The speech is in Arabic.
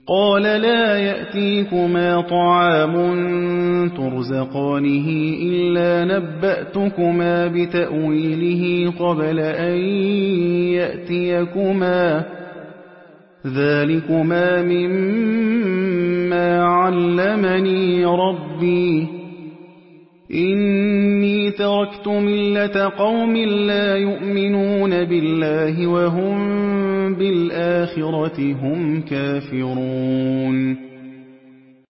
قَالَ لَا يَأْتِيكُمَا طَعَامٌ تُرْزَقَانِهِ إِلَّا نَبَّأْتُكُمَا بِتَأْوِيلِهِ قَبْلَ أَن يَأْتِيَكُمَا ۚ ذَٰلِكُمَا مِمَّا عَلَّمَنِي رَبِّي ۚ إِنِّي تَرَكْتُ مِلَّةَ قَوْمٍ لَّا يُؤْمِنُونَ بِاللَّهِ وَهُم بِالْآخِرَةِ هُمْ كَافِرُونَ